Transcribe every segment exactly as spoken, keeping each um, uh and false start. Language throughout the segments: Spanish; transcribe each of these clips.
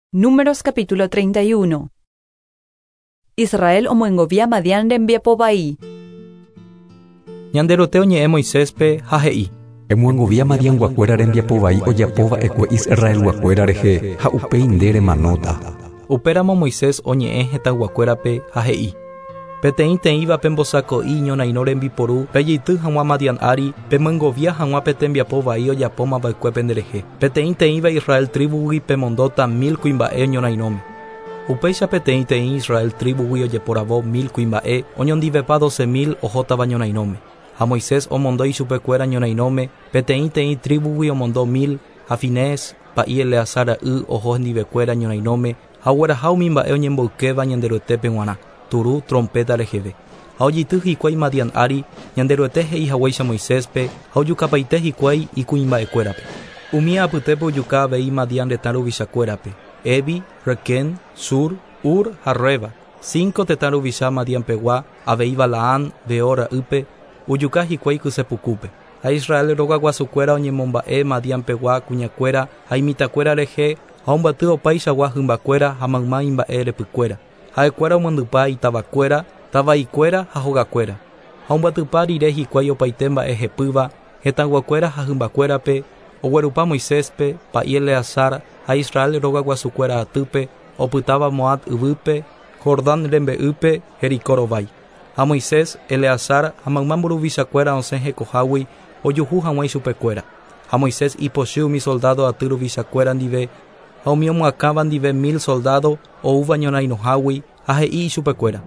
Números capítulo treinta y uno. Israel omoengovia Madián rembiapovaí. Ñanderoteo ñe'ẽ Moiséspe ha he'i. Emuengovia Madián guakuéra rembiapovaí ojapóva ekue Israel guakuéra rehe ha upéi ndére manóta. Upéramo Moisés oñe'ẽ heta guakuérape ha he'i. Peteĩ teĩva pembosako'i ñonairõ rembiporu pejeity hag̃ua Madián ári pemoengovia hag̃ua pe tembiapo vai ojapo mava'ekue penderehe. Peteĩ teĩva Israel tribugui pemondota mil kuimba'e ñonairõme. Upéicha peteĩ teĩ Israel tribugui ojeporavo mil kuimba'e oñondivepa doce mil ohótava ñonairõme. Ha Moisés omondói chupekuéra ñonairõme peteĩ teĩ tribugui omondo mil ha Finés pa'i Eleazar y oho hendivekuéra ñonairõme ha ogueraha umi mba'e oñemboykéva ñanderoetépe g̃uarã. Turu trompeta reheve. Ha ojity hikuái Madián ári ñanderoete he'ihag̃uáicha Moiséspe ha ojukapaite hikuái ikuimba'ekuérape. Umi apytépe ojuka avei Madián retã ruvichakuérape. Evi, Requén, Sur, Ur ha Reba. Cinco tetã ruvicha Madiánpegua avei Balaán, Beor ra'ýpe ojuka hikuái Kysepukúpe. Ha Israel rogaguasukuéra oñemomba'e Madiánpegua kuñakuéra ha imitakuéra rehe ha ombaty opaichagua hymbakuéra ha mayma imba'e repykuéra. Ha'ekuéra omondypa itavakuéra, tavaikuéra ha hogakuéra. Ha ombatypa rire hikuái opaite mba'e hepýva, hetãguakuéra ha hymbakuérape, oguerupa Moiséspe, pa'i Eleazar ha Israel rogaguasukuéra atýpe, opytáva Moab yvýpe, Jordán rembe'ýpe, Jericó rovái. Ha Moisés, Eleazar ha mayma mburuvichakuéra osẽ hekohágui ojuhu hag̃uái chupekuéra. Ha Moisés ipochy umi soldado aty ruvichakuéra ndive ha umi omuakáva ndive mil soldado oúva ñorairõhágui ha he'i ichupekuéra.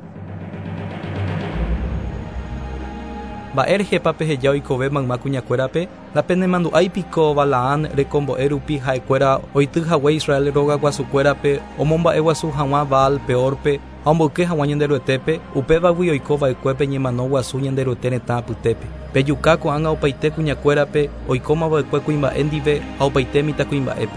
Mba'e rehépa peheja oikove mayma kuñakuérape la penemandu'áipiko Balaán rekombo'e rupi ha'ekuéra oityhague Israel rogaguasukuérape omomba'e guasu hag̃ua Baal Peorpe ha omboyke hag̃ua ñanderoetépe upévagui oikova'ekuépe ñemano guasu ñanderoete retã apytépe. Pejuka ko'ág̃a opaite kuñakuérape oiko mava'ekue kuimba'e ndive ha opaite mitãkuimba'épe.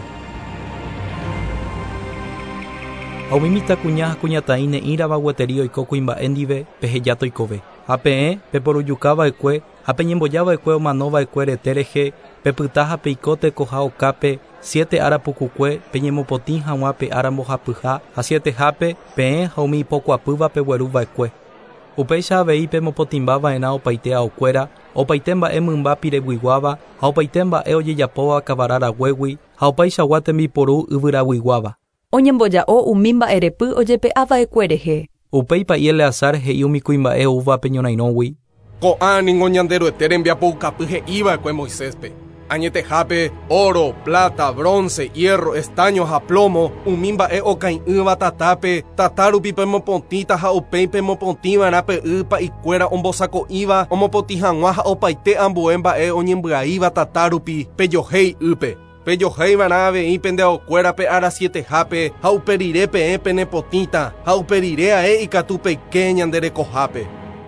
Ha umi mitãkuña ha kuñataĩ ne'írava gueteri oiko kuimba'e ndive peheja toikove. Ha peẽ peporujukava'ekue ha peñembojava'ekue omanova'ekue rete rehe pepyta ha peiko tekoha okápe siete ára pukukue peñemopotĩ hag̃ua pe ára mbohapyha ha siete hápe peẽ ha umi ipokuapýva pegueruva'ekue. Upéicha avei pemopotĩmbava'erã opaite aokuéra opaite mba'e mymba pireguiguáva ha opaite mba'e ojejapóva kavararaguégui ha opaichagua tembiporu yvyraguiguáva. Oñemboja'o umi mba'erepy ojepe'ava'ekue rehe. Upéi pa'i Eleazar he'i umi kuimba'e oúvape ñorairõgui. Ko'ãniko ñanderoete rembiapoukapy he'íva'ekue Moiséspe. Añetehápe oro, plata, bronce, hierro, estaño ha plomo umi mba'e okai'ỹva tatápe tata rupi pemopotĩta ha upéi pemopotĩva'erã pe'y pa'ikuéra ombosako'íva omopotĩ hag̃ua ha opaite ambue mba'e oñembya'íva tata rupi pejohéi ýpe. Pejohéiva'erã avei pendeakuérape ára siete hápe ha upe rire peẽ penepotĩta ha upe rire ae ikatu peike ñanderekohápe.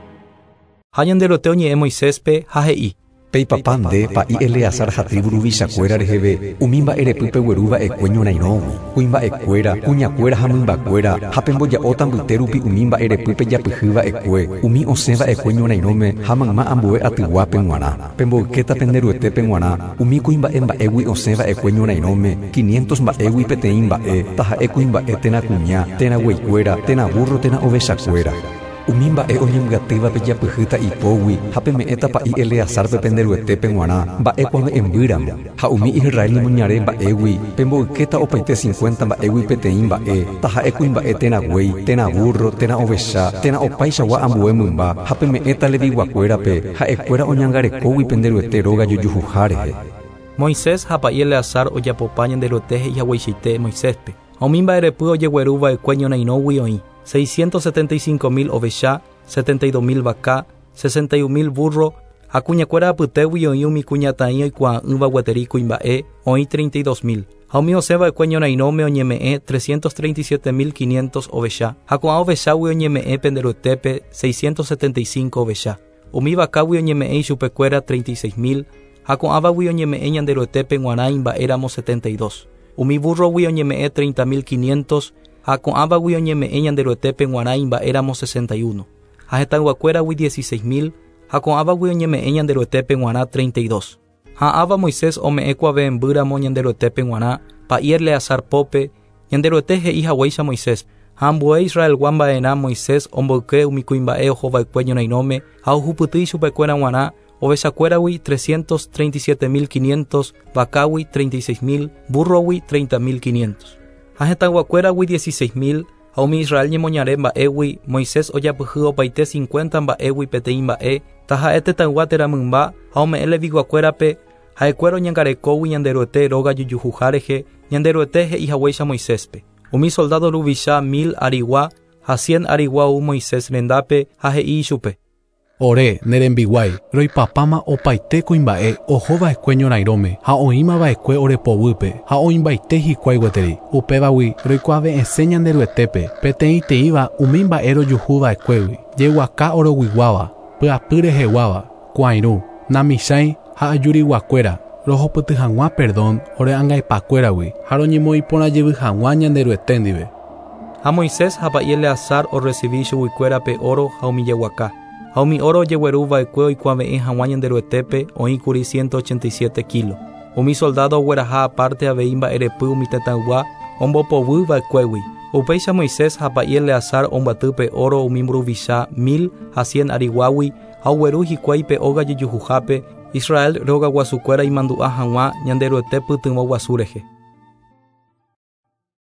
Ha ñanderote oñe'ẽ Moiséspe ha he'i. Peipapa nde pa'i Eleazar ha tribu ruvichakuéra reheve umi mba'erepy pegueruva'ekue ñorairõgui kuimba'ekuéra kuñakuéra ha mymbakuéra ha pemboja'óta mbyte rupi umi mba'erepy pejapyhýva'ekue umi osẽva'ekue ñorairõme ha mayma ambue atyguápe g̃uarã pemboykéta penderuetépe g̃uarã umi kuimba'e mba'égui osẽva'ekue ñorairõme quinientos mba'égui peteĩ mba'e taha'e kuimba'e térã kuña térã gueikuéra térã burro térã ovechakuéra. Umi mba'e oñembyatýva pejapyhýta ipógui ha peme'ẽta pa'i Eleazar pe penderuetépe g̃uarã mba'ékuame embýramo ha umi Israel ñemoñare mba'égui pemboykéta opaite cincuenta mba'égui peteĩ mba'e taha'e kuimba'e térã guéi térã burro térã ovecha térã opaichagua ambue mymba ha peme'ẽta Levi guakuérape ha'ekuéra oñangarekógui penderuete róga jojuhuha rehe. Moisés ha pa'i Eleazar ojapopa ñanderoete he'ihag̃uaichaite Moiséspe. Ha umi mba'erepy ojegueruva'ekue ñorairõgui oĩ seiscientos setenta y cinco mil ovecha, setenta y dos mil vaca, sesenta y un mil burro, ha kuñakuéra apytégui oĩ umi kuñataĩ oikuaa'ỹva gueteri kuimba'e oĩ treinta y dos mil. Ha umi osẽva'ekue ñorairõme oñeme'ẽ trescientos treinta y siete mil quinientos ovecha, ha ko'ã ovechágui oñeme'ẽ penderuetépe seiscientos setenta y cinco ovecha. Umi vacágui oñeme'ẽ ichupekuéra treinta y seis mil, ha ko'ãvagui oñeme'ẽ ñanderoetépe g̃uarã imba'éramo setenta y dos. Umi burrogui oñeme'ẽ treinta mil quinientos, ha ko'ãvagui oñeme'ẽ ñanderoetépe g̃uarã imba'éramo sesenta y uno. Ha hetãguakuéragui dieciséis mil, ha ko'ãvagui oñeme'ẽ ñanderoetépe g̃uarã treinta y dos. Ha ava Moisés ome'ẽ kuave embýramo ñanderoetépe g̃uarã pa'i Eleazar pópe Ñanderuete he'i hag̃uáicha Moisés. Ha ambue Israel guamba'erã Moisés omboyke umi kuimba'e ohova'ekue ñorairõme ha ohupytýi chupekuéra g̃uarã ovechakuéragui trescientos treinta y siete mil quinientos, vacágui treinta y seis mil, burrogui treinta mil quinientos. Ha hetaguakuéragui dieciséis mil, ha umi Israel ñemoñare mba'égui Moisés ojapyhy opaite cincuenta mba'égui peteĩ mba'e, taha'e tetãygua teramymba ha ome'ẽ leviguakuérape ha'ekuéra oñangarekógui ñanderuete róga jujuha rehe ñanderuete he'ihag̃uáicha Moiséspe. Umi soldado ruvicha mil arigua ha cien arigua u Moisés rendápe ha he'i ichupe. Ore nerembiguái roipapáma opaite kuimba'e ohova'ekue ñorairõme ha oĩmava'ekue orepovýpe ha oĩmbaite hikuái gueteri upévagui roikuaave'esẽ ñanderuetépe peteĩteĩva umi mba'e rojuhuva'ekuégui jeguaka oroguiguáva pyapy reheguáva kuãirũ namichãi ha ajuriguakuéra rohopyty hag̃ua perdón ore'angaipakuéragui ha roñemoĩporãjey hag̃ua ñanderuete ndive. Ha Moisés ha pa'i Eleazar orecibi chuguikuérape oro ha umi jeguaka. Ha umi oro ojegueruva'ekue oikuaave'ẽ hag̃ua ñanderuetépe oĩkuri ciento ochenta y siete kilos. Umi soldado ogueraha aparte avei mba'erepy umi tetãygua ombopovýva'ekuégui. Upéicha Moisés ha pa'i Eleazar ombyatýpe oro umi mburuvicha mil ha cien ariguágui ha ogueru hikuái pe óga jejuhuhápe Israel róga guasukuéra imandu'a hag̃ua ñanderuete pytyvõ guasu rehe.